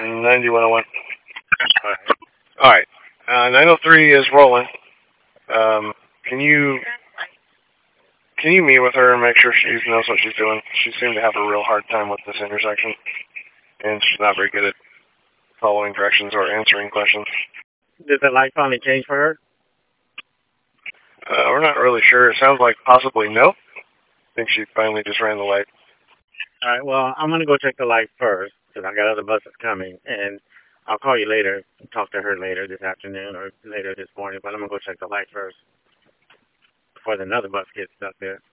9101. Alright. 903 is rolling. Can you meet with her and make sure she knows what she's doing? She seemed to have a real hard time with this intersection, and she's not very good at following directions or answering questions. Did the light finally change for her? We're not really sure. It sounds like possibly no. I think she finally just ran the light. All right, well, I'm going to go check the light first, because I got other buses coming, and I'll call you later, talk to her later this afternoon or later this morning, but I'm going to go check the light first before another bus gets stuck there.